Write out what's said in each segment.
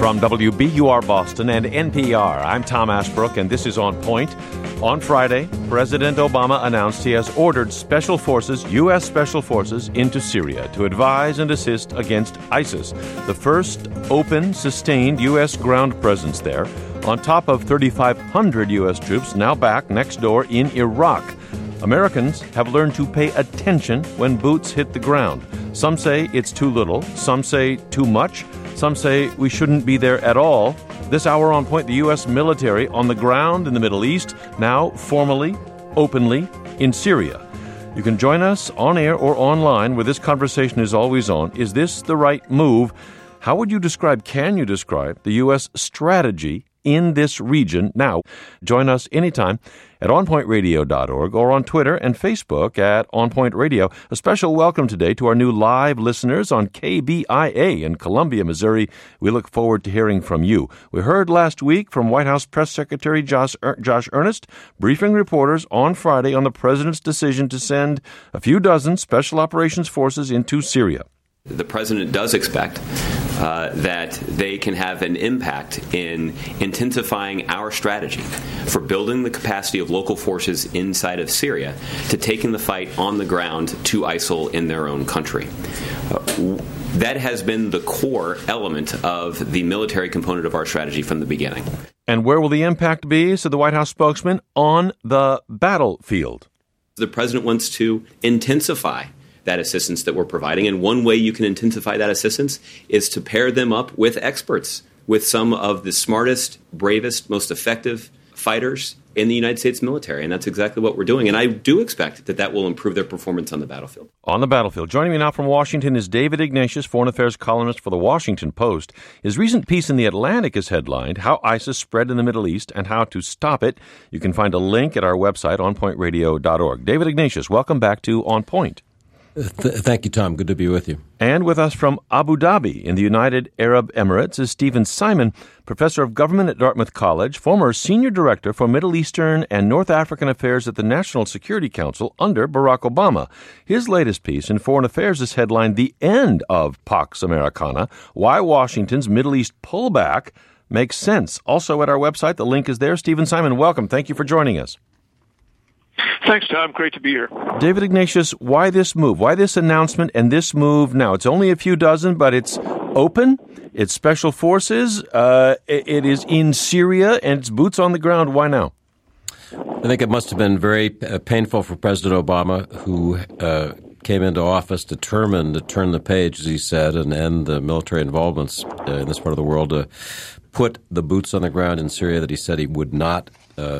From WBUR Boston and NPR, I'm Tom Ashbrook, and this is On Point. On Friday, President Obama announced he has ordered special forces, U.S. Special Forces, into Syria to advise and assist against ISIS, the first open, sustained U.S. ground presence there, on top of 3,500 U.S. troops now back next door in Iraq. Americans have learned to pay attention when boots hit the ground. Some say it's too little, some say too much, some say we shouldn't be there at all. This hour on Point, the U.S. military on the ground in the Middle East, now formally, openly, in Syria. You can join us on air or online where this conversation is always on. Is this the right move? How would you describe, can you describe, the U.S. strategy in this region now? Join us anytime at onpointradio.org or on Twitter and Facebook at On Point Radio. A special welcome today to our new live listeners on KBIA in Columbia, Missouri. We look forward to hearing from you. We heard last week from White House Press Secretary Josh Earnest, briefing reporters on Friday on the president's decision to send a few dozen special operations forces into Syria. The president does expect that they can have an impact in intensifying our strategy for building the capacity of local forces inside of Syria to taking the fight on the ground to ISIL in their own country. That has been the core element of the military component of our strategy from the beginning. And where will the impact be, said the White House spokesman? On the battlefield. The president wants to intensify that assistance that we're providing. And one way you can intensify that assistance is to pair them up with experts, with some of the smartest, bravest, most effective fighters in the United States military. And that's exactly what we're doing. And I do expect that that will improve their performance on the battlefield. On the battlefield. Joining me now from Washington is David Ignatius, foreign affairs columnist for the Washington Post. His recent piece in The Atlantic is headlined, How ISIS Spread in the Middle East and How to Stop It. You can find a link at our website, onpointradio.org. David Ignatius, welcome back to On Point. Thank you, Tom. Good to be with you. And with us from Abu Dhabi in the United Arab Emirates is Stephen Simon, professor of government at Dartmouth College, former senior director for Middle Eastern and North African affairs at the National Security Council under Barack Obama. His latest piece in Foreign Affairs is headlined The End of Pax Americana, Why Washington's Middle East Pullback Makes Sense. Also at our website, the link is there. Stephen Simon, welcome. Thank you for joining us. Thanks, Tom. Great to be here. David Ignatius, why this move? Why this announcement and this move now? It's only a few dozen, but it's open. It's special forces. It is in Syria, and it's boots on the ground. Why now? I think it must have been very painful for President Obama, who came into office determined to turn the page, as he said, and end the military involvements in this part of the world, to put the boots on the ground in Syria that he said he would not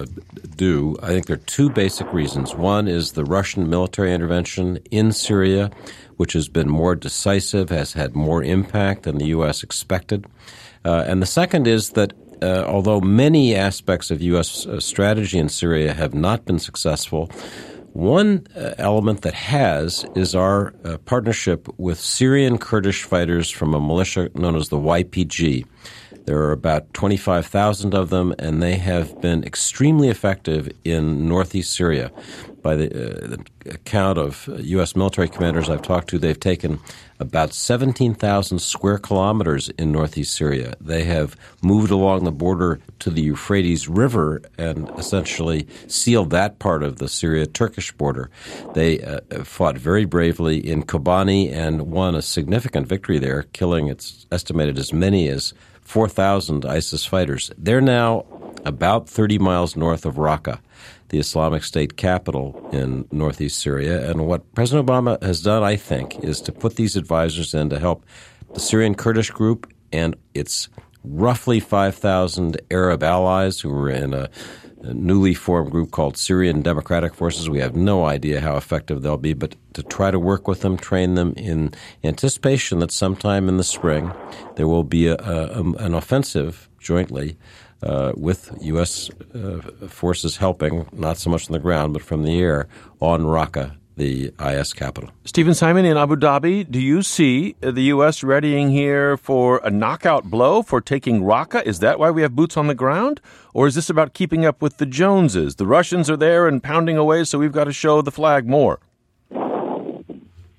do. I think there are two basic reasons. One is the Russian military intervention in Syria, which has been more decisive, has had more impact than the U.S. expected. And the second is that although many aspects of U.S. strategy in Syria have not been successful, one element that has is our partnership with Syrian Kurdish fighters from a militia known as the YPG. There are about 25,000 of them, and they have been extremely effective in northeast Syria. By the account of U.S. military commanders I've talked to, they've taken about 17,000 square kilometers in northeast Syria. They have moved along the border to the Euphrates River and essentially sealed that part of the Syria-Turkish border. They fought very bravely in Kobani and won a significant victory there, killing, it's estimated, as many as 4,000 ISIS fighters. They're now about 30 miles north of Raqqa, the Islamic State capital in northeast Syria. And what President Obama has done, I think, is to put these advisors in to help the Syrian Kurdish group and its roughly 5,000 Arab allies who are in a newly formed group called Syrian Democratic Forces. We have no idea how effective they'll be, but to try to work with them, train them in anticipation that sometime in the spring there will be an offensive jointly with U.S. forces helping, not so much on the ground, but from the air, on Raqqa, the IS capital. Stephen Simon, in Abu Dhabi, do you see the U.S. readying here for a knockout blow for taking Raqqa? Is that why we have boots on the ground? Or is this about keeping up with the Joneses? The Russians are there and pounding away, so we've got to show the flag more.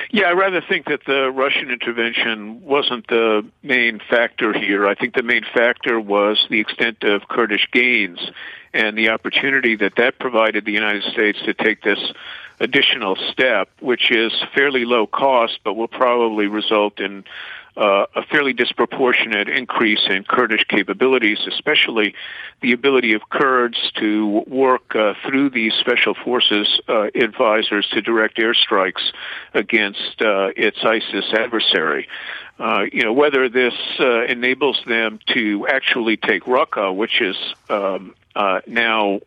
Yeah, I rather think that the Russian intervention wasn't the main factor here. I think the main factor was the extent of Kurdish gains and the opportunity that provided the United States to take this additional step, which is fairly low cost, but will probably result in a fairly disproportionate increase in Kurdish capabilities, especially the ability of Kurds to work through these special forces advisors to direct airstrikes against its ISIS adversary. Whether this enables them to actually take Raqqa, which is now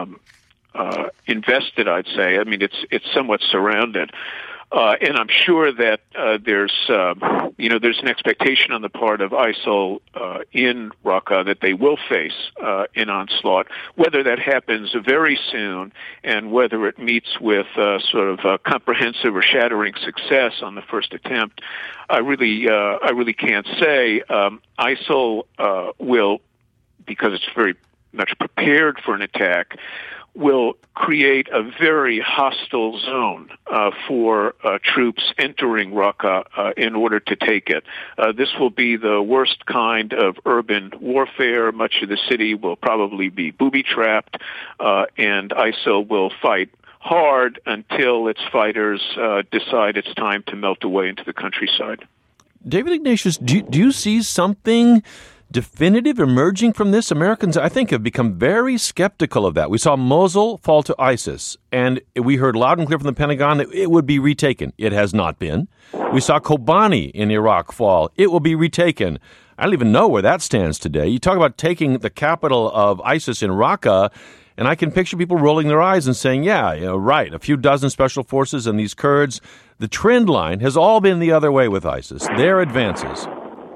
invested, I'd say. I mean, it's somewhat surrounded. And I'm sure that there's an expectation on the part of ISIL in Raqqa that they will face an onslaught. Whether that happens very soon and whether it meets with sort of a comprehensive or shattering success on the first attempt, I really can't say. ISIL will, because it's very much prepared for an attack, will create a very hostile zone for troops entering Raqqa in order to take it. This will be the worst kind of urban warfare. Much of the city will probably be booby-trapped, and ISIL will fight hard until its fighters decide it's time to melt away into the countryside. David Ignatius, do you see something definitive emerging from this? Americans, I think, have become very skeptical of that. We saw Mosul fall to ISIS, and we heard loud and clear from the Pentagon that it would be retaken. It has not been. We saw Kobani in Iraq fall. It will be retaken. I don't even know where that stands today. You talk about taking the capital of ISIS in Raqqa, and I can picture people rolling their eyes and saying, right, a few dozen special forces and these Kurds. The trend line has all been the other way with ISIS. Their advances.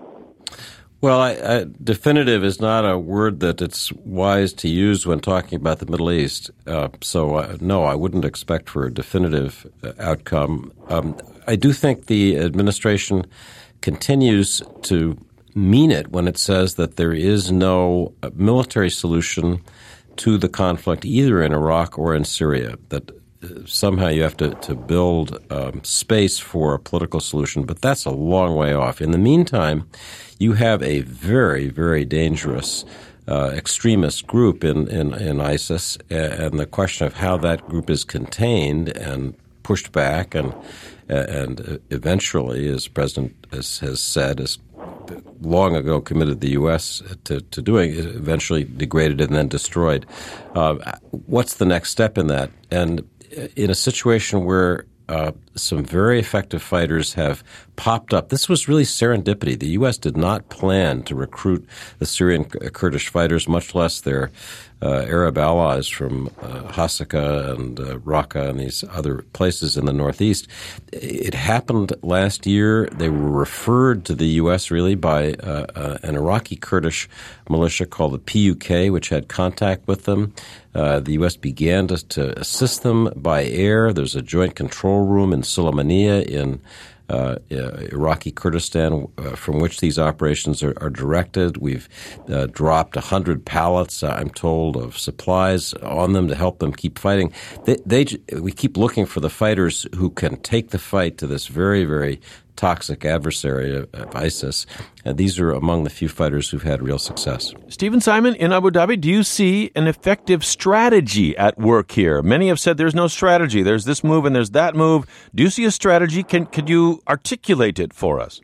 Well, definitive is not a word that it's wise to use when talking about the Middle East. No, I wouldn't expect for a definitive outcome. I do think the administration continues to mean it when it says that there is no military solution to the conflict either in Iraq or in Syria, that somehow you have to build space for a political solution, but that's a long way off. In the meantime, you have a very, very dangerous extremist group in ISIS, and the question of how that group is contained and pushed back and eventually, as the President has said, has long ago committed the U.S. to doing, eventually degraded and then destroyed. What's the next step in that? And in a situation where some very effective fighters have popped up. This was really serendipity. The U.S. did not plan to recruit the Syrian Kurdish fighters, much less their Arab allies from Hasaka and Raqqa and these other places in the Northeast. It happened last year. They were referred to the U.S. really by an Iraqi Kurdish militia called the PUK, which had contact with them. The U.S. began to assist them by air. There's a joint control room in Sulaymaniyah in Iraqi Kurdistan from which these operations are directed. We've dropped 100 pallets, I'm told, of supplies on them to help them keep fighting. We keep looking for the fighters who can take the fight to this very, very toxic adversary of ISIS. And these are among the few fighters who've had real success. Stephen Simon in Abu Dhabi, do you see an effective strategy at work here? Many have said there's no strategy. There's this move and there's that move. Do you see a strategy? Could you articulate it for us?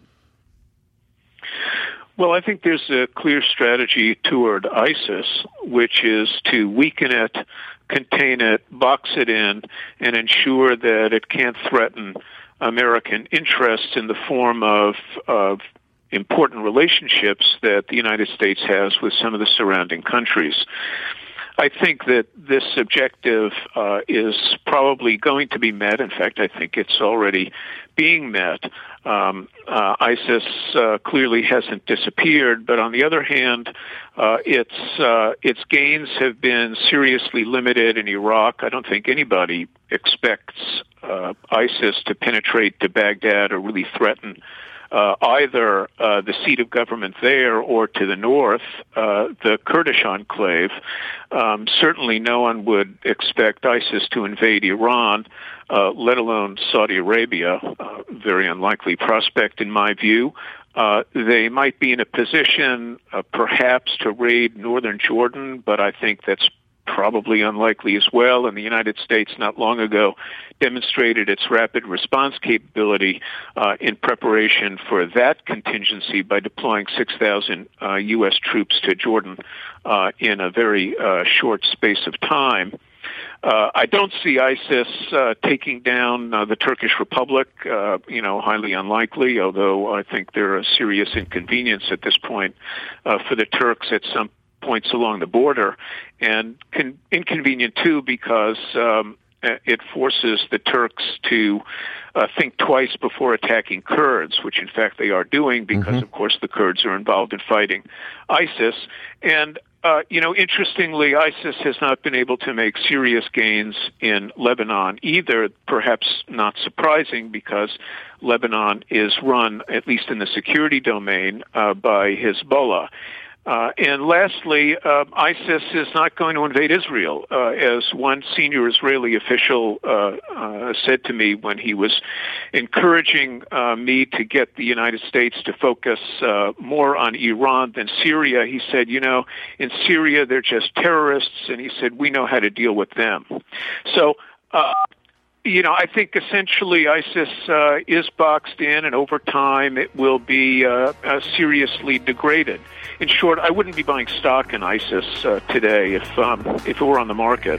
Well, I think there's a clear strategy toward ISIS, which is to weaken it, contain it, box it in, and ensure that it can't threaten American interests in the form of important relationships that the United States has with some of the surrounding countries. I think that this objective is probably going to be met. In fact, I think it's already being met. ISIS clearly hasn't disappeared, but on the other hand, its gains have been seriously limited in Iraq. I don't think anybody expects ISIS to penetrate to Baghdad or really threaten either the seat of government there or to the north, the Kurdish enclave. Certainly no one would expect ISIS to invade Iran, let alone Saudi Arabia. Very unlikely prospect in my view. They might be in a position perhaps to raid northern Jordan, but I think that's probably unlikely as well. And the United States not long ago demonstrated its rapid response capability in preparation for that contingency by deploying 6,000 U.S. troops to Jordan in a very short space of time. I don't see ISIS taking down the Turkish Republic, highly unlikely, although I think they're a serious inconvenience at this point for the Turks at some points along the border, and inconvenient too because it forces the Turks to think twice before attacking Kurds, which in fact they are doing because, of course, the Kurds are involved in fighting ISIS. And interestingly, ISIS has not been able to make serious gains in Lebanon either, perhaps not surprising because Lebanon is run, at least in the security domain, by Hezbollah. And lastly, ISIS is not going to invade Israel. As one senior Israeli official said to me when he was encouraging me to get the United States to focus more on Iran than Syria, he said, in Syria they're just terrorists, and he said, we know how to deal with them. So, I think essentially ISIS is boxed in, and over time it will be seriously degraded. In short, I wouldn't be buying stock in ISIS today if it were on the market.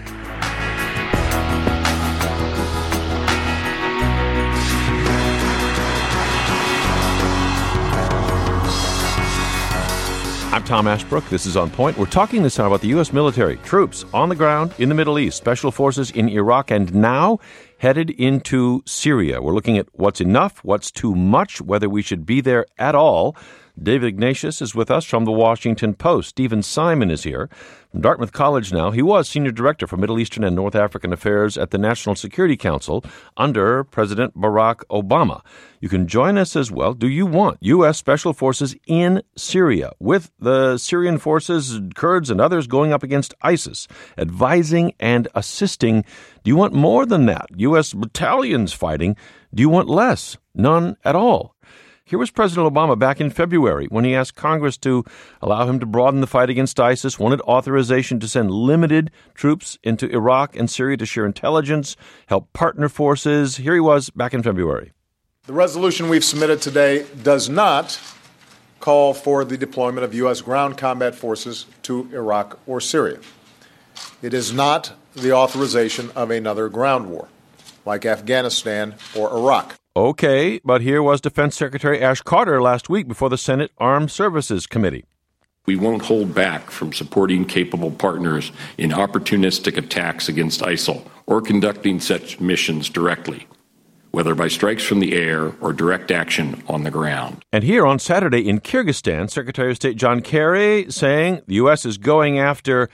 I'm Tom Ashbrook. This is On Point. We're talking this time about the U.S. military, troops on the ground in the Middle East, special forces in Iraq, and now headed into Syria. We're looking at what's enough, what's too much, whether we should be there at all. David Ignatius is with us from the Washington Post. Stephen Simon is here from Dartmouth College now. He was Senior Director for Middle Eastern and North African Affairs at the National Security Council under President Barack Obama. You can join us as well. Do you want U.S. Special Forces in Syria with the Syrian forces, Kurds, and others going up against ISIS, advising and assisting? Do you want more than that? U.S. battalions fighting? Do you want less? None at all. Here was President Obama back in February when he asked Congress to allow him to broaden the fight against ISIS, wanted authorization to send limited troops into Iraq and Syria to share intelligence, help partner forces. Here he was back in February. The resolution we've submitted today does not call for the deployment of U.S. ground combat forces to Iraq or Syria. It is not the authorization of another ground war, like Afghanistan or Iraq. Okay, but here was Defense Secretary Ash Carter last week before the Senate Armed Services Committee. We won't hold back from supporting capable partners in opportunistic attacks against ISIL or conducting such missions directly, whether by strikes from the air or direct action on the ground. And here on Saturday in Kyrgyzstan, Secretary of State John Kerry saying the U.S. is going after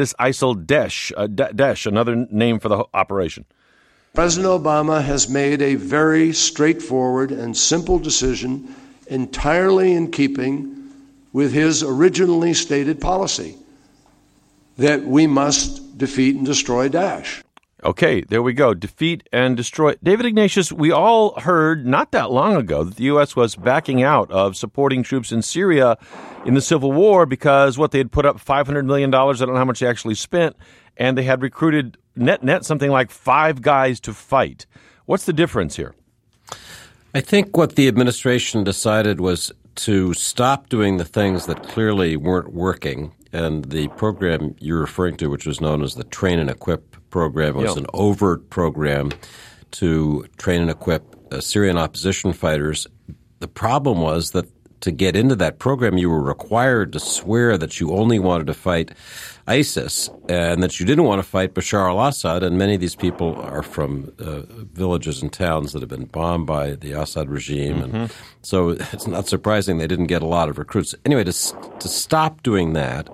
ISIL-Daesh, another name for the operation. President Obama has made a very straightforward and simple decision entirely in keeping with his originally stated policy that we must defeat and destroy Daesh. Okay, there we go. Defeat and destroy. David Ignatius, we all heard not that long ago that the U.S. was backing out of supporting troops in Syria in the civil war because they had put up $500 million. I don't know how much they actually spent. And they had recruited net something like 5 guys to fight. What's the difference here? I think what the administration decided was to stop doing the things that clearly weren't working. And the program you're referring to, which was known as the Train and Equip program, was an overt program to train and equip Syrian opposition fighters. The problem was that to get into that program, you were required to swear that you only wanted to fight ISIS and that you didn't want to fight Bashar al-Assad. And many of these people are from villages and towns that have been bombed by the Assad regime. Mm-hmm. And so it's not surprising they didn't get a lot of recruits. Anyway, to stop doing that,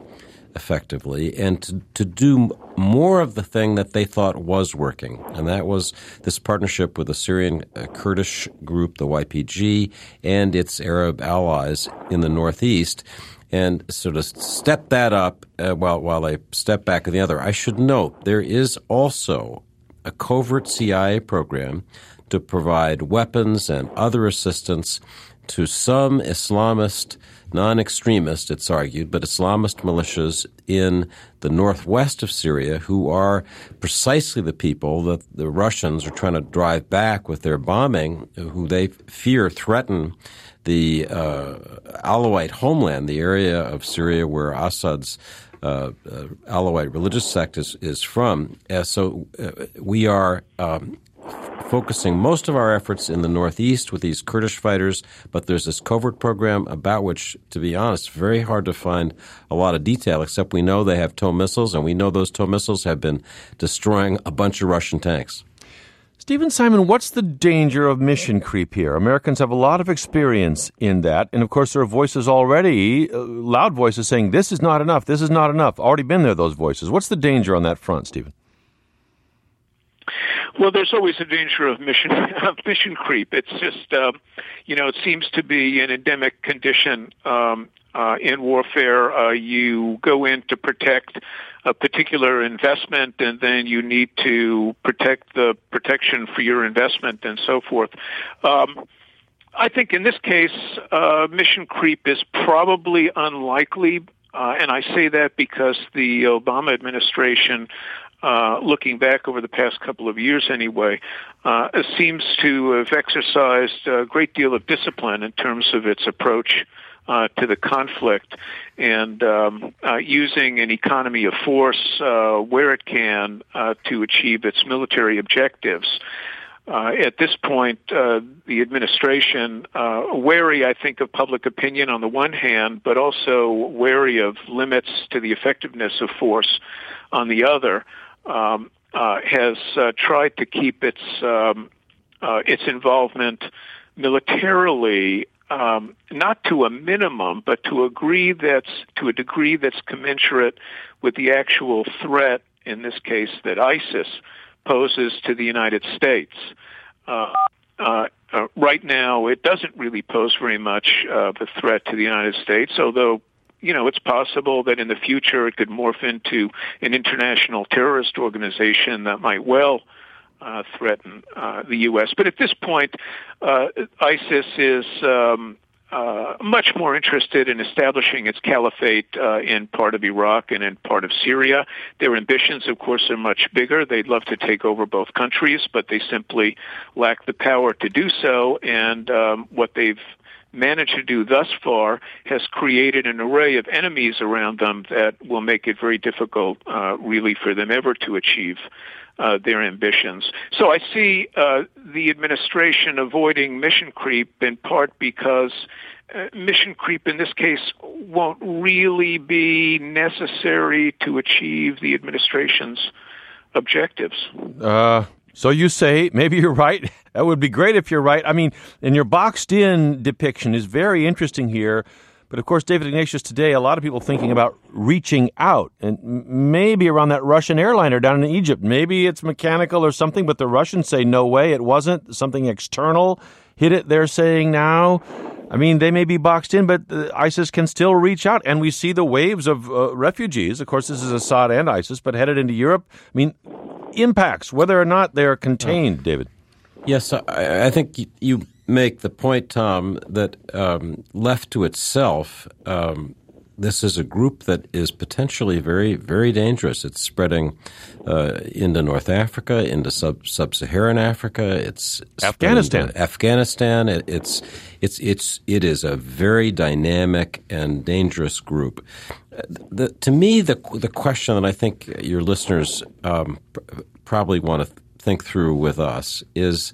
effectively and to do more of the thing that they thought was working. And that was this partnership with the Syrian Kurdish group, the YPG, and its Arab allies in the northeast, and sort of step that up while they step back in the other. I should note there is also a covert CIA program to provide weapons and other assistance to some Islamist, non-extremist, it's argued, but Islamist militias in the northwest of Syria who are precisely the people that the Russians are trying to drive back with their bombing, who they fear threaten the Alawite homeland, the area of Syria where Assad's Alawite religious sect is from. So we are focusing most of our efforts in the northeast with these Kurdish fighters, but there's this covert program about which, to be honest, very hard to find a lot of detail, except we know they have TOW missiles, and we know those TOW missiles have been destroying a bunch of Russian tanks. Stephen Simon, what's the danger of mission creep here? Americans have a lot of experience in that, and of course there are voices already, loud voices saying this is not enough, this is not enough. Already been there, those voices. What's the danger on that front, Stephen? Well, there's always a danger of mission creep. It's just, it seems to be an endemic condition in warfare. You go in to protect a particular investment, and then you need to protect the protection for your investment and so forth. I think in this case, mission creep is probably unlikely, and I say that because the Obama administration, looking back over the past couple of years anyway, seems to have exercised a great deal of discipline in terms of its approach to the conflict, and using an economy of force where it can to achieve its military objectives. At this point, the administration, wary, I think, of public opinion on the one hand, but also wary of limits to the effectiveness of force on the other, has tried to keep its involvement militarily not to a minimum, but to a degree that's commensurate with the actual threat, in this case, that ISIS poses to the United States. Right now, it doesn't really pose very much of a threat to the United States, although it's possible that in the future it could morph into an international terrorist organization that might well threaten the U.S. But at this point, ISIS is much more interested in establishing its caliphate in part of Iraq and in part of Syria. Their ambitions, of course, are much bigger. They'd love to take over both countries, but they simply lack the power to do so. And what they've managed to do thus far has created an array of enemies around them that will make it very difficult, really, for them ever to achieve their ambitions. So I see the administration avoiding mission creep in part because mission creep in this case won't really be necessary to achieve the administration's objectives. So you say, maybe you're right. That would be great if you're right. I mean, and your boxed-in depiction is very interesting here. But, of course, David Ignatius, today, a lot of people thinking about reaching out and maybe around that Russian airliner down in Egypt. Maybe it's mechanical or something, but the Russians say, no way, it wasn't. Something external hit it, they're saying now. I mean, they may be boxed in, but ISIS can still reach out. And we see the waves of refugees. Of course, this is Assad and ISIS, but headed into Europe. I mean, impacts, whether or not they are contained, David. Yes, I think you make the point, Tom, that left to itself, this is a group that is potentially very, very dangerous. It's spreading into North Africa, into sub-Saharan Africa. It's Afghanistan. Afghanistan. It is a very dynamic and dangerous group. To me, the question that I think your listeners probably want to think through with us is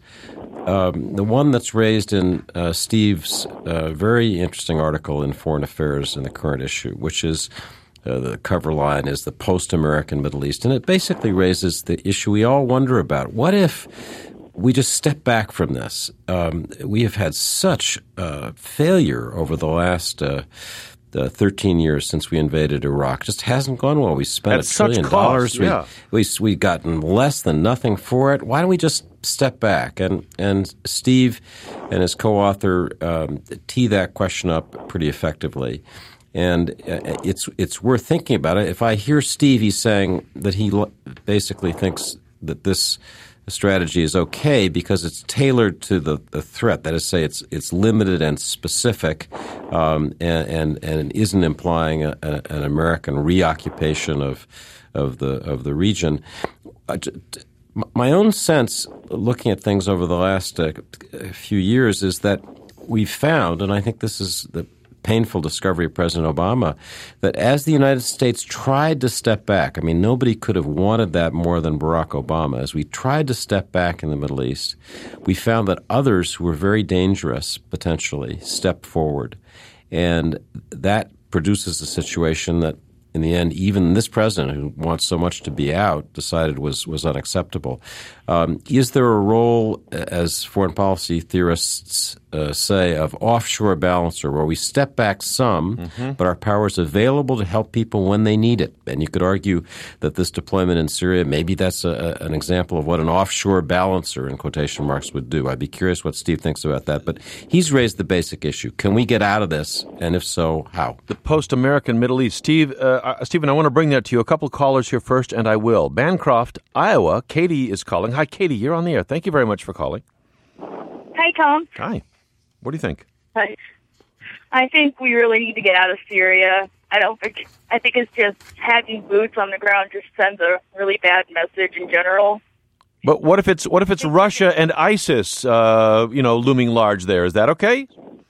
the one that's raised in Steve's very interesting article in Foreign Affairs in the Current Issue, which is the cover line is the post-American Middle East. And it basically raises the issue we all wonder about. What if we just step back from this? We have had such failure over the last the 13 years since we invaded Iraq just hasn't gone well. We spent At $1 trillion. such cost, We've gotten less than nothing for it. Why don't we just step back? And Steve and his co-author tee that question up pretty effectively. And it's worth thinking about it. If I hear Steve, he's saying that he basically thinks that this strategy is okay because it's tailored to the threat. That is to say, it's limited and specific, and isn't implying an American reoccupation of the region. My own sense, looking at things over the last few years, is that we've found, and I think this is the painful discovery of President Obama, that as the United States tried to step back, I mean, nobody could have wanted that more than Barack Obama. As we tried to step back in the Middle East, we found that others who were very dangerous, potentially, stepped forward. And that produces a situation that, in the end, even this president, who wants so much to be out, decided was unacceptable. Is there a role, as foreign policy theorists say, of offshore balancer, where we step back some, but our power is available to help people when they need it? And you could argue that this deployment in Syria, maybe that's an example of what an offshore balancer, in quotation marks, would do. I'd be curious what Steve thinks about that. But he's raised the basic issue. Can we get out of this? And if so, how? The post-American Middle East. Stephen, I want to bring that to you. A couple of callers here first, and I will. Bancroft, Iowa. Katie is calling. Hi, Katie. You're on the air. Thank you very much for calling. Hi, Tom. Hi. What do you think? Hi. I think we really need to get out of Syria. I think it's just having boots on the ground just sends a really bad message in general. But what if it's Russia and ISIS, looming large there? Is that okay?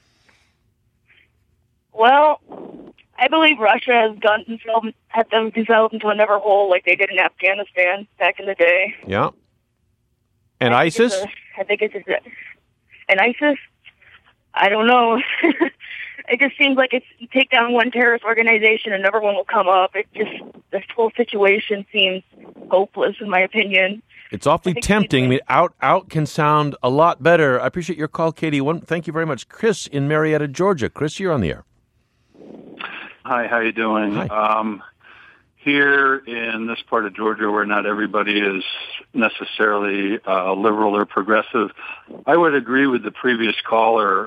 Well, I believe Russia had themselves into another hole like they did in Afghanistan back in the day. Yeah. And ISIS? I think it's and ISIS? I don't know. It just seems like it's you take down one terrorist organization, another one will come up. This whole situation seems hopeless, in my opinion. It's awfully tempting. I mean, out can sound a lot better. I appreciate your call, Katie. Thank you very much. Chris in Marietta, Georgia. Chris, you're on the air. Hi, how you doing? Hi. Here in this part of Georgia, where not everybody is necessarily liberal or progressive, I would agree with the previous caller.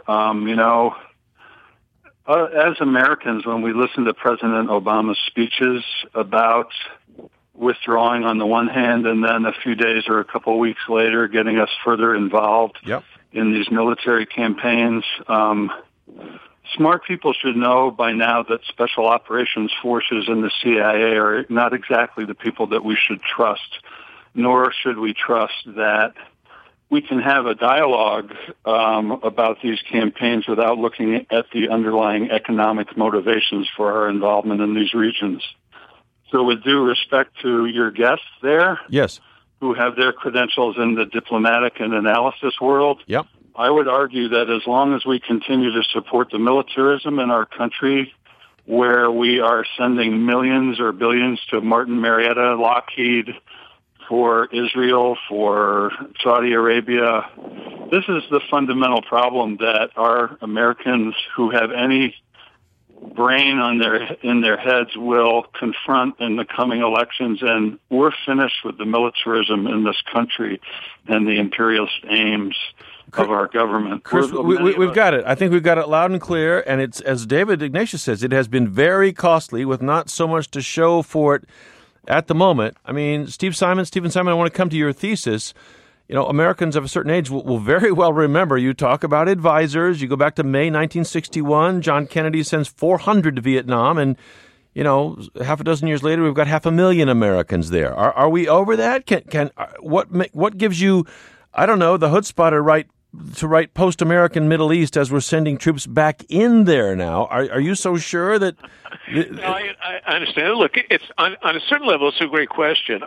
As Americans, when we listen to President Obama's speeches about withdrawing on the one hand and then a few days or a couple of weeks later getting us further involved in these military campaigns, smart people should know by now that special operations forces and the CIA are not exactly the people that we should trust, nor should we trust that we can have a dialogue about these campaigns without looking at the underlying economic motivations for our involvement in these regions. So with due respect to your guests there, yes, who have their credentials in the diplomatic and analysis world, I would argue that as long as we continue to support the militarism in our country, where we are sending millions or billions to Martin Marietta, Lockheed, for Israel, for Saudi Arabia, this is the fundamental problem that our Americans who have any brain in their heads will confront in the coming elections, and we're finished with the militarism in this country and the imperialist aims of our government. Chris, we've got it. I think we've got it loud and clear, and it's, as David Ignatius says, it has been very costly with not so much to show for it at the moment. I mean, Stephen Simon, I want to come to your thesis. You know, Americans of a certain age will very well remember you talk about advisors. You go back to May 1961. John Kennedy sends 400 to Vietnam, and, you know, half a dozen years later, we've got 500,000 Americans there. Are we over that? What gives you, I don't know, the chutzpah to write post-American Middle East as we're sending troops back in there now? Are you so sure that... No, I understand. Look, it's on a certain level, it's a great question.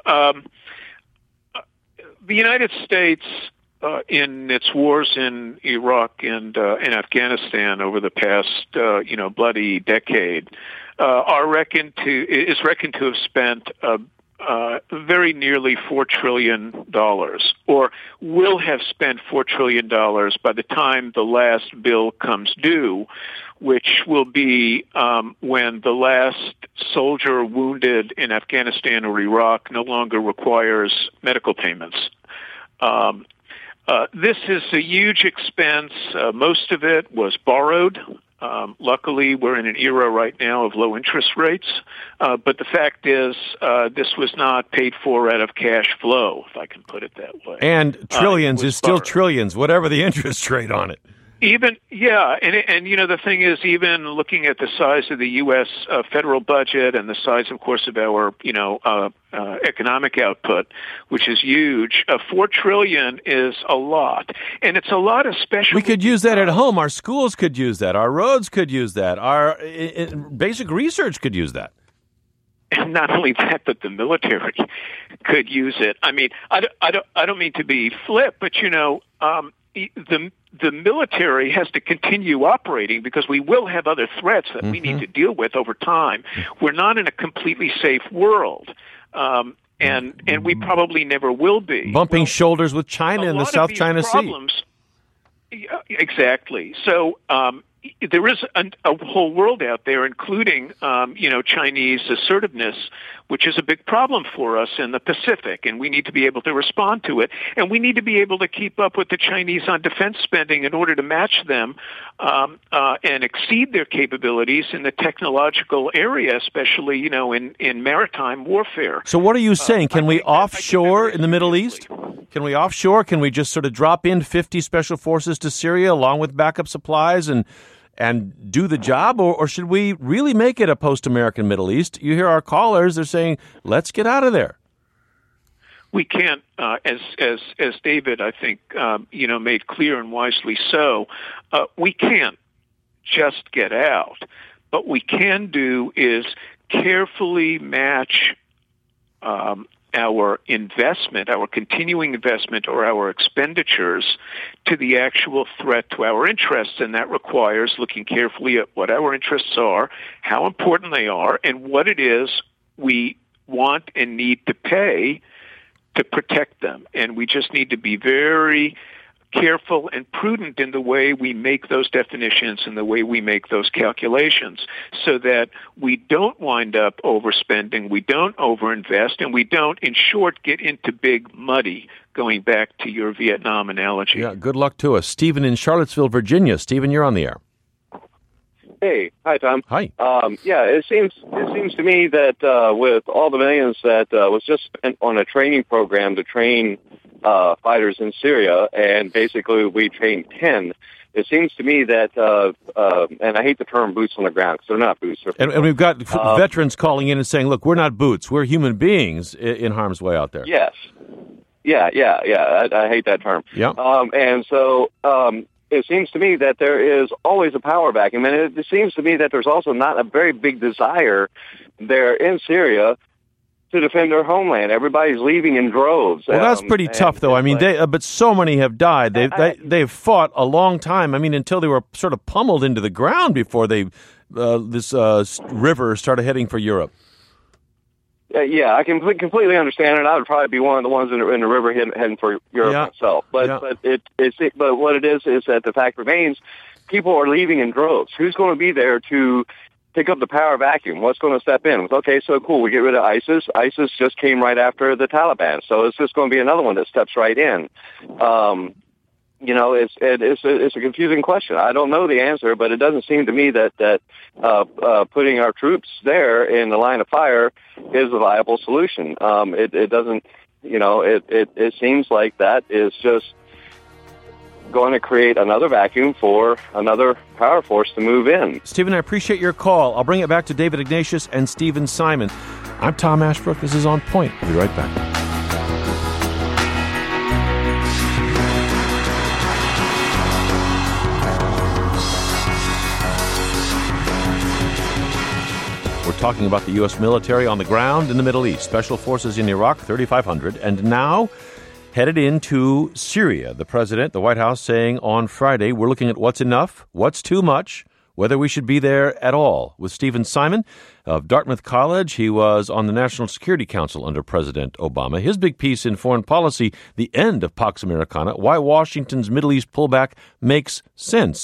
The United States, in its wars in Iraq and in Afghanistan over the past, bloody decade, is reckoned to have spent very nearly $4 trillion, or will have spent $4 trillion by the time the last bill comes due, which will be when the last soldier wounded in Afghanistan or Iraq no longer requires medical payments. This is a huge expense. Most of it was borrowed. Luckily, we're in an era right now of low interest rates. But the fact is, this was not paid for out of cash flow, if I can put it that way. And trillions is still trillions, whatever the interest rate on it. And the thing is, even looking at the size of the U.S. Federal budget and the size, of course, of our, economic output, which is huge, $4 trillion is a lot. And it's a lot especially. We could use that at home. Our schools could use that. Our roads could use that. Our basic research could use that. And not only that, but the military could use it. I mean, I don't mean to be flip, but, the military has to continue operating because we will have other threats that we need to deal with over time. We're not in a completely safe world, and we probably never will be. Bumping shoulders with China in the South China Sea. Exactly. So there is a whole world out there, including Chinese assertiveness, which is a big problem for us in the Pacific, and we need to be able to respond to it. And we need to be able to keep up with the Chinese on defense spending in order to match them and exceed their capabilities in the technological area, especially in maritime warfare. So what are you saying? Can we offshore in the Middle East? Can we offshore? Can we just sort of drop in 50 special forces to Syria along with backup supplies and do the job, or should we really make it a post-American Middle East? You hear our callers; they're saying, "Let's get out of there." We can't, as David, I think, made clear and wisely so. We can't just get out. What we can do is carefully match our investment, our continuing investment, or our expenditures to the actual threat to our interests, and that requires looking carefully at what our interests are, how important they are, and what it is we want and need to pay to protect them. And we just need to be very careful and prudent in the way we make those definitions and the way we make those calculations so that we don't wind up overspending, we don't overinvest, and we don't, in short, get into big muddy, going back to your Vietnam analogy. Yeah, good luck to us. Stephen in Charlottesville, Virginia. Stephen, you're on the air. Hey, hi, Tom. Hi. It seems to me that with all the millions that was just spent on a training program to train fighters in Syria, and basically we trained 10. It seems to me that, and I hate the term boots on the ground because they're not boots. And we've got veterans calling in and saying, "Look, we're not boots; we're human beings in harm's way out there." Yes. Yeah. I hate that term. Yeah. And so. It seems to me that there is always a power vacuum, and it seems to me that there's also not a very big desire there in Syria to defend their homeland. Everybody's leaving in droves. Well, that's pretty tough, though. I mean, but so many have died. They've fought a long time. I mean, until they were sort of pummeled into the ground before this river started heading for Europe. Yeah, I can completely understand it. I would probably be one of the ones in the river heading for Europe myself. But what it is that the fact remains, people are leaving in droves. Who's going to be there to pick up the power vacuum? What's going to step in? Okay, so cool, we get rid of ISIS. ISIS just came right after the Taliban, so it's just going to be another one that steps right in. It's a confusing question. I don't know the answer, but it doesn't seem to me that putting our troops there in the line of fire is a viable solution. It doesn't. It seems like that is just going to create another vacuum for another power force to move in. Stephen, I appreciate your call. I'll bring it back to David Ignatius and Stephen Simon. I'm Tom Ashbrook. This is On Point. I'll be right back. We're talking about the U.S. military on the ground in the Middle East, special forces in Iraq, 3,500, and now headed into Syria. The president, the White House, saying on Friday, we're looking at what's enough, what's too much, whether we should be there at all. With Stephen Simon of Dartmouth College, he was on the National Security Council under President Obama. His big piece in Foreign Policy, The End of Pax Americana, Why Washington's Middle East Pullback Makes Sense.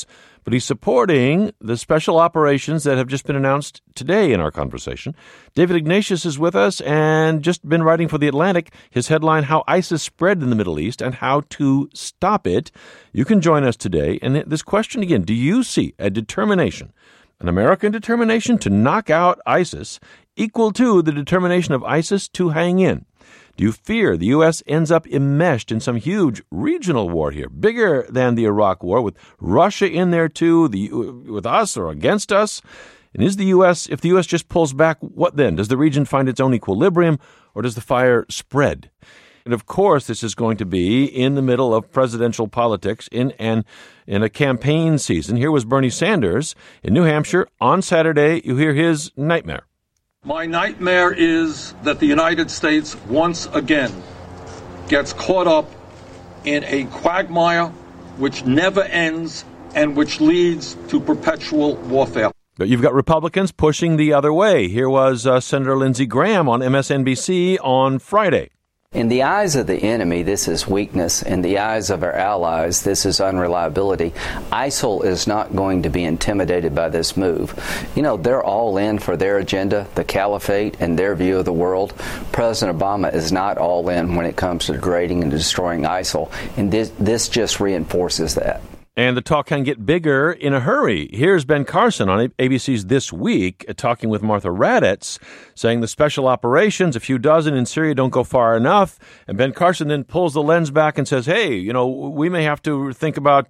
but he's supporting the special operations that have just been announced today in our conversation. David Ignatius is with us and just been writing for The Atlantic. His headline, How ISIS Spread in the Middle East and How to Stop It. You can join us today. And this question again, do you see a determination, an American determination to knock out ISIS equal to the determination of ISIS to hang in? Do you fear the U.S. ends up enmeshed in some huge regional war here, bigger than the Iraq War, with Russia in there too, with us or against us? And is the U.S., if the U.S. just pulls back, what then? Does the region find its own equilibrium, or does the fire spread? And of course, this is going to be in the middle of presidential politics in a campaign season. Here was Bernie Sanders in New Hampshire on Saturday. You hear his nightmare. My nightmare is that the United States once again gets caught up in a quagmire which never ends and which leads to perpetual warfare. But you've got Republicans pushing the other way. Here was Senator Lindsey Graham on MSNBC on Friday. In the eyes of the enemy, this is weakness. In the eyes of our allies, this is unreliability. ISIL is not going to be intimidated by this move. You know, they're all in for their agenda, the caliphate, and their view of the world. President Obama is not all in when it comes to degrading and destroying ISIL, and this just reinforces that. And the talk can get bigger in a hurry. Here's Ben Carson on ABC's This Week talking with Martha Raddatz, saying the special operations, a few dozen in Syria, don't go far enough. And Ben Carson then pulls the lens back and says, hey, you know, we may have to think about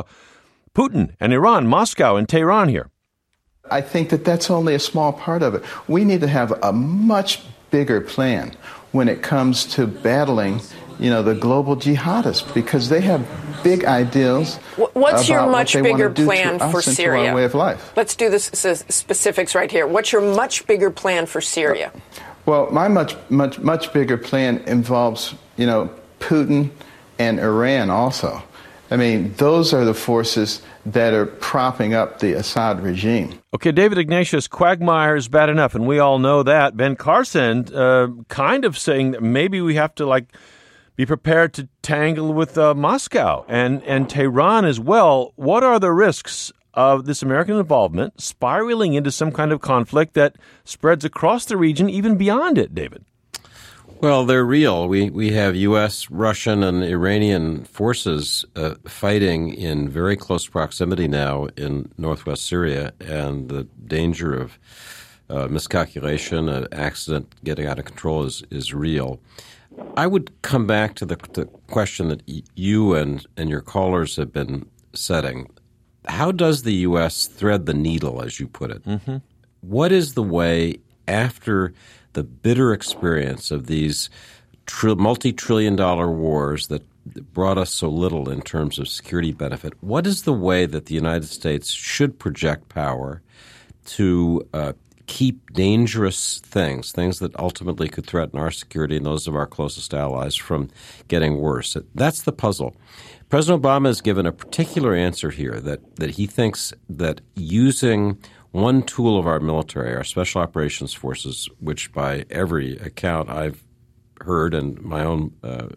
Putin and Iran, Moscow and Tehran here. I think that that's only a small part of it. We need to have a much bigger plan when it comes to battling, you know, the global jihadists, because they have big ideals. What's your much bigger plan for Syria? Our way of life. Let's do the specifics right here. What's your much bigger plan for Syria? Well, my much bigger plan involves, you know, Putin and Iran also. I mean, those are the forces that are propping up the Assad regime. Okay, David Ignatius, quagmire is bad enough, and we all know that. Ben Carson kind of saying that maybe we have to, be prepared to tangle with Moscow and Tehran as well. What are the risks of this American involvement spiraling into some kind of conflict that spreads across the region, even beyond it, David? Well, they're real. We have U.S., Russian, and Iranian forces fighting in very close proximity now in northwest Syria, and the danger of miscalculation, an accident getting out of control is real. I would come back to the question that you and your callers have been setting. How does the U.S. thread the needle, as you put it? Mm-hmm. What is the way, after the bitter experience of these multi-trillion-dollar wars that brought us so little in terms of security benefit, what is the way that the United States should project power to keep dangerous things that ultimately could threaten our security and those of our closest allies from getting worse? That's the puzzle. President Obama has given a particular answer here that he thinks that using one tool of our military, our special operations forces, which by every account I've heard and my own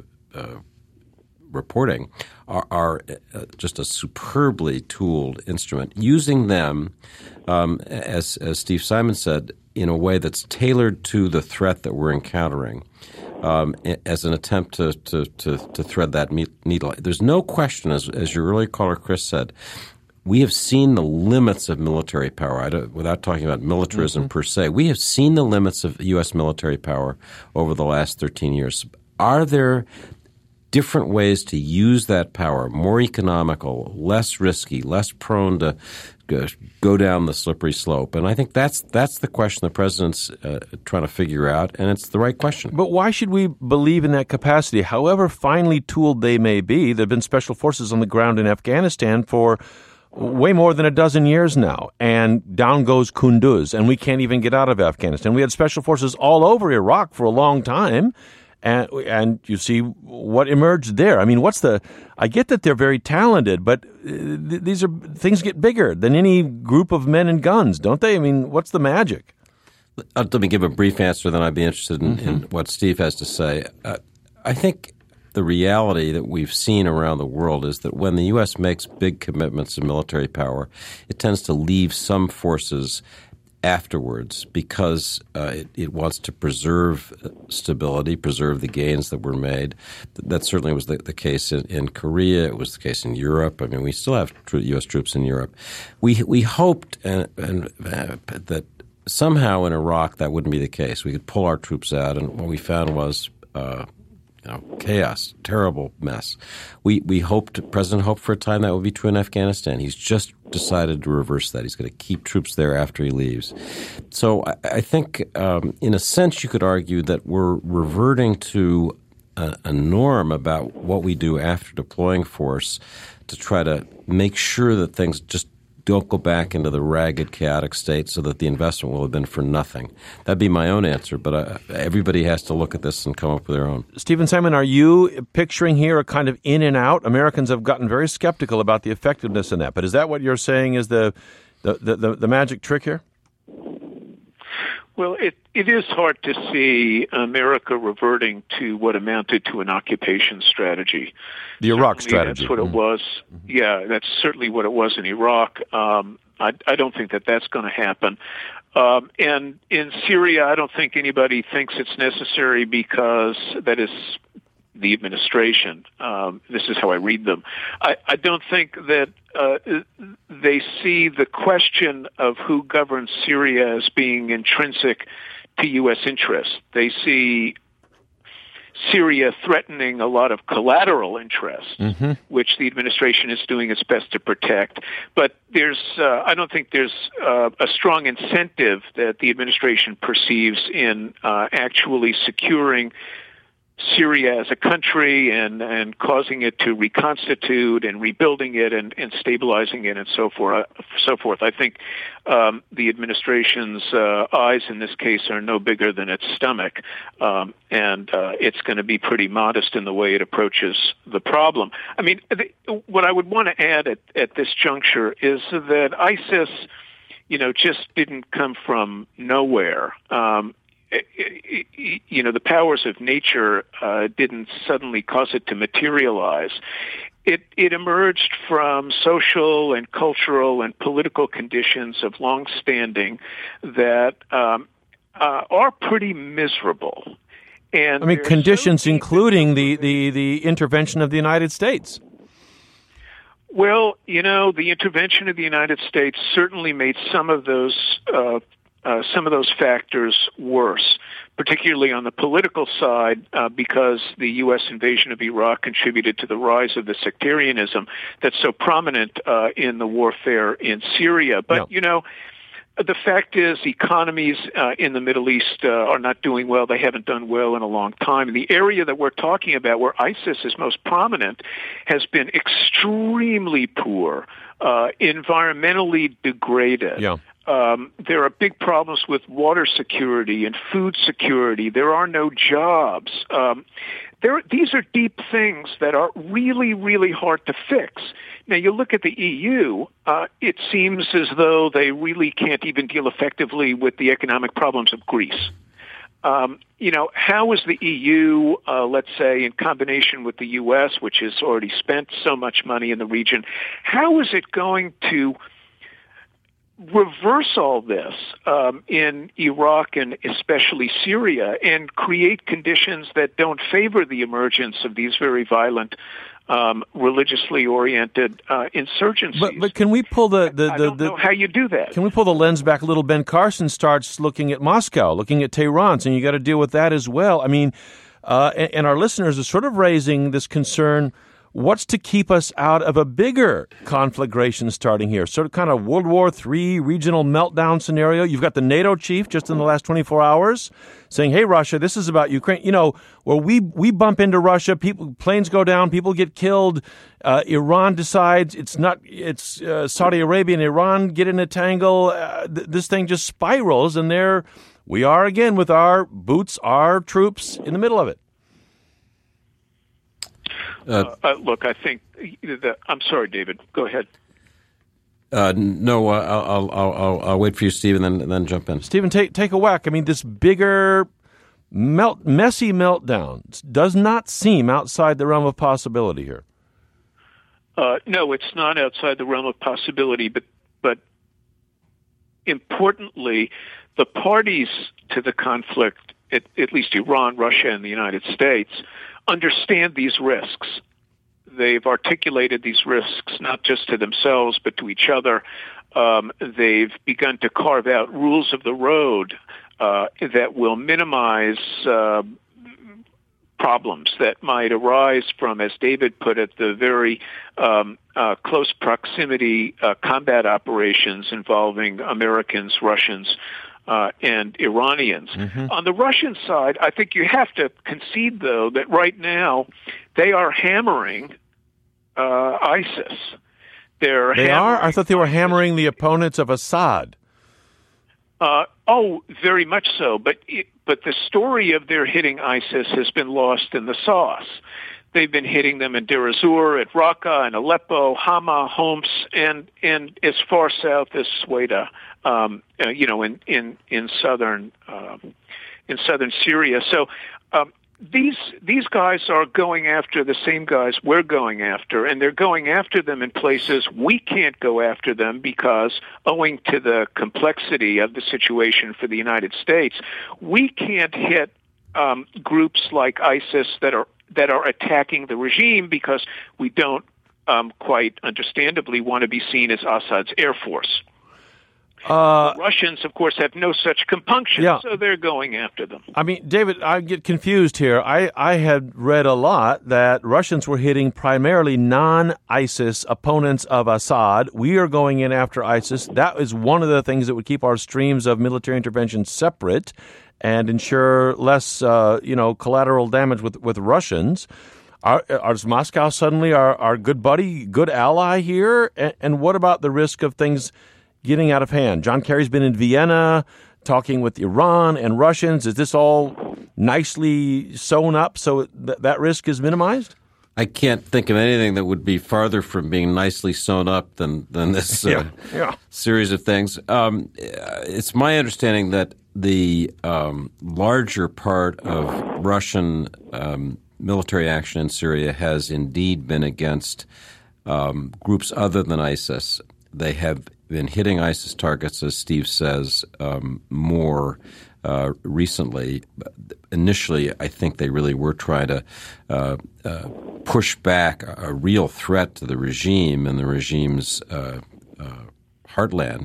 reporting are just a superbly tooled instrument, using them, as Steve Simon said, in a way that's tailored to the threat that we're encountering, as an attempt to thread that needle. There's no question, as your earlier caller Chris said, we have seen the limits of military power. Without talking about militarism per se, we have seen the limits of U.S. military power over the last 13 years. Are there different ways to use that power, more economical, less risky, less prone to go down the slippery slope? And I think that's the question the president's trying to figure out, and it's the right question. But why should we believe in that capacity? However finely tooled they may be, there have been special forces on the ground in Afghanistan for way more than a dozen years now, and down goes Kunduz, and we can't even get out of Afghanistan. We had special forces all over Iraq for a long time, and you see what emerged there. I mean, I get that they're very talented, but these are things get bigger than any group of men and guns, don't they? I mean, what's the magic? Let me give a brief answer, then I'd be interested in what Steve has to say. I think the reality that we've seen around the world is that when the U.S. makes big commitments of military power, it tends to leave some forces afterwards because it wants to preserve stability, preserve the gains that were made. That certainly was the case in Korea. It was the case in Europe. I mean, we still have U.S. troops in Europe. We hoped that somehow in Iraq that wouldn't be the case. We could pull our troops out, and what we found was chaos, terrible mess. President hoped for a time that would be true in Afghanistan. He's just decided to reverse that. He's going to keep troops there after he leaves. So I think, in a sense, you could argue that we're reverting to a norm about what we do after deploying force to try to make sure that things just don't go back into the ragged, chaotic state so that the investment will have been for nothing. That'd be my own answer, but everybody has to look at this and come up with their own. Stephen Simon, are you picturing here a kind of in and out? Americans have gotten very skeptical about the effectiveness in that, but is that what you're saying is the magic trick here? Well, it is hard to see America reverting to what amounted to an occupation strategy. The Iraq strategy. That's what it was. Yeah, that's certainly what it was in Iraq. I don't think that that's going to happen. And in Syria, I don't think anybody thinks it's necessary because that is the administration. This is how I read them. I don't think that they see the question of who governs Syria as being intrinsic to U.S. interests. They see Syria threatening a lot of collateral interests, which the administration is doing its best to protect. But I don't think there's a strong incentive that the administration perceives in actually securing Syria as a country and causing it to reconstitute and rebuilding it and stabilizing it and so forth. I think the administration's eyes in this case are no bigger than its stomach, and it's going to be pretty modest in the way it approaches the problem. I mean, what I would want to add at this juncture is that ISIS, just didn't come from nowhere. The powers of nature didn't suddenly cause it to materialize. It emerged from social and cultural and political conditions of long standing that are pretty miserable. And conditions including the intervention of the United States. Well, the intervention of the United States certainly made some of those factors worse, particularly on the political side, because the U.S. invasion of Iraq contributed to the rise of the sectarianism that's so prominent in the warfare in Syria. But, the fact is economies in the Middle East are not doing well. They haven't done well in a long time. The area that we're talking about, where ISIS is most prominent, has been extremely poor, environmentally degraded. Yeah. There are big problems with water security and food security. There are no jobs. These are deep things that are really, really hard to fix. Now, you look at the EU, it seems as though they really can't even deal effectively with the economic problems of Greece. How is the EU, let's say, in combination with the U.S., which has already spent so much money in the region, how is it going to reverse all this in Iraq and especially Syria and create conditions that don't favor the emergence of these very violent, religiously oriented insurgencies? But can we pull I don't know how you do that. Can we pull the lens back a little? Ben Carson starts looking at Moscow, looking at Tehran, and you got to deal with that as well. I mean, and our listeners are sort of raising this concern. What's to keep us out of a bigger conflagration starting here? Sort of kind of World War III regional meltdown scenario. You've got the NATO chief just in the last 24 hours saying, hey, Russia, this is about Ukraine. Where we bump into Russia, planes go down, people get killed. Iran decides it's Saudi Arabia and Iran get in a tangle. This thing just spirals, and there we are again with our boots, our troops in the middle of it. Look, I think I'm sorry, David. Go ahead. No, I'll wait for you, Stephen, and then jump in. Stephen, take a whack. I mean, this bigger messy meltdown does not seem outside the realm of possibility here. No, it's not outside the realm of possibility, but importantly, the parties to the conflict, at least Iran, Russia, and the United States, understand these risks. They've articulated these risks not just to themselves, but to each other. They've begun to carve out rules of the road that will minimize problems that might arise from, as David put it, the very close proximity combat operations involving Americans, Russians, and Iranians. Mm-hmm. On the Russian side, I think you have to concede, though, that right now they are hammering ISIS. They are? I thought they were hammering the opponents of Assad. Very much so. But the story of their hitting ISIS has been lost in the sauce. They've been hitting them in Deir ez-Zor, at Raqqa, and Aleppo, Hama, Homs, and as far south as Sweda, in southern Syria. So these guys are going after the same guys we're going after, and they're going after them in places we can't go after them because, owing to the complexity of the situation for the United States, we can't hit groups like ISIS that are attacking the regime because we don't quite understandably want to be seen as Assad's air force. The Russians, of course, have no such compunction, so they're going after them. I mean, David, I get confused here. I had read a lot that Russians were hitting primarily non-ISIS opponents of Assad. We are going in after ISIS. That is one of the things that would keep our streams of military intervention separate and ensure less, collateral damage with Russians. Is Moscow suddenly our good buddy, good ally here? And what about the risk of things getting out of hand? John Kerry's been in Vienna talking with Iran and Russians. Is this all nicely sewn up so that risk is minimized? I can't think of anything that would be farther from being nicely sewn up than this series of things. It's my understanding that the larger part of Russian military action in Syria has indeed been against groups other than ISIS. They have been hitting ISIS targets, as Steve says, more recently. Initially, I think they really were trying to push back a real threat to the regime and the regime's heartland,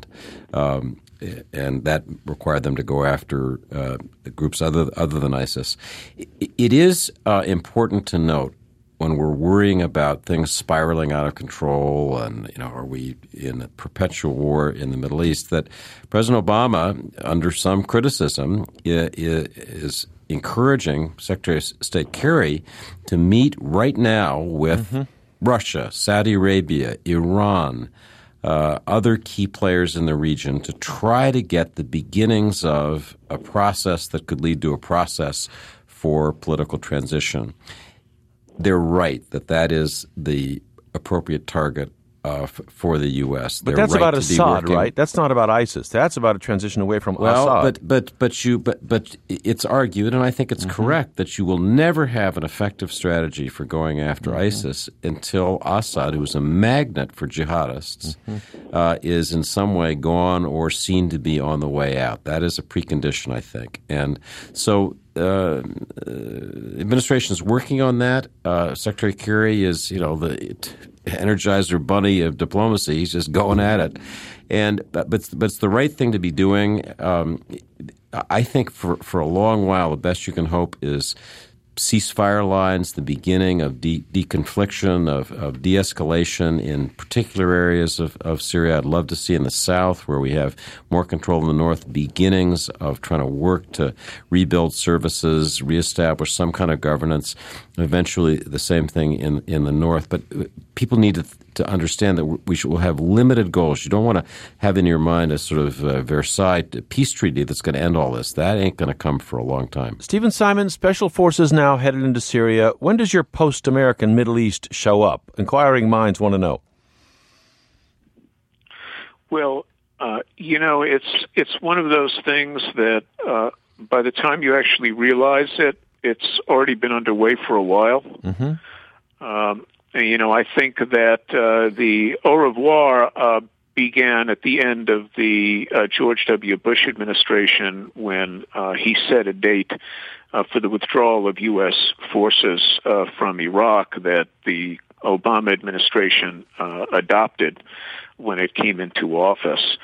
and that required them to go after groups other than ISIS. It is important to note, when we're worrying about things spiraling out of control and, are we in a perpetual war in the Middle East, that President Obama, under some criticism, is encouraging Secretary of State Kerry to meet right now with Russia, Saudi Arabia, Iran, other key players in the region to try to get the beginnings of a process that could lead to a process for political transition. They're right that is the appropriate target for the U.S. But that's about Assad, right? That's not about ISIS. That's about a transition away from Assad. But it's argued, and I think it's correct, that you will never have an effective strategy for going after ISIS until Assad, who is a magnet for jihadists, is in some way gone or seen to be on the way out. That is a precondition, I think. And so administration is working on that. Secretary Kerry is, the Energizer bunny of diplomacy. He's just going at it, but it's the right thing to be doing. I think for a long while, the best you can hope is ceasefire lines, the beginning of deconfliction, of de-escalation in particular areas of Syria. I'd love to see in the south, where we have more control in the north, beginnings of trying to work to rebuild services, reestablish some kind of governance. Eventually the same thing in the north. But people need to understand that we'll have limited goals. You don't want to have in your mind a sort of Versailles peace treaty that's going to end all this. That ain't going to come for a long time. Stephen Simon, Special Forces now headed into Syria. When does your post-American Middle East show up? Inquiring minds want to know. Well, it's one of those things that by the time you actually realize it, it's already been underway for a while. Mm-hmm. I think that the au revoir began at the end of the George W. Bush administration when he set a date for the withdrawal of U.S. forces from Iraq that the Obama administration adopted when it came into office.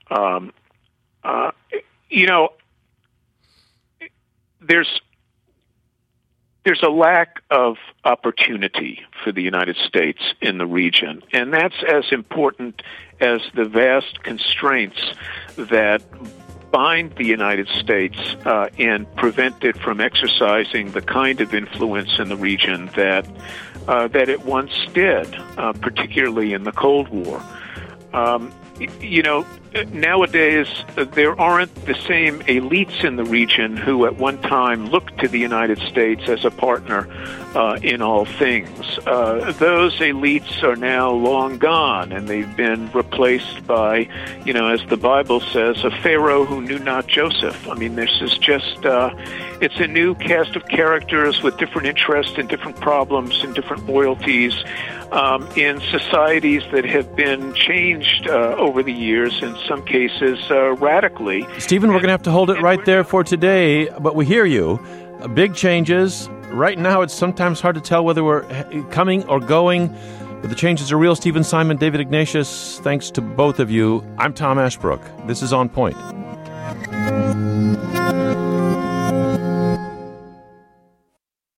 There's a lack of opportunity for the United States in the region, and that's as important as the vast constraints that bind the United States and prevent it from exercising the kind of influence in the region that it once did, particularly in the Cold War. Nowadays, there aren't the same elites in the region who at one time looked to the United States as a partner in all things. Those elites are now long gone, and they've been replaced by, as the Bible says, a Pharaoh who knew not Joseph. I mean, this is just, it's a new cast of characters with different interests and different problems and different loyalties in societies that have been changed over the years, in some cases radically. Stephen, we're going to have to hold it right there for today, but we hear you. Big changes. Right now, it's sometimes hard to tell whether we're coming or going, but the changes are real. Stephen Simon, David Ignatius, thanks to both of you. I'm Tom Ashbrook. This is On Point.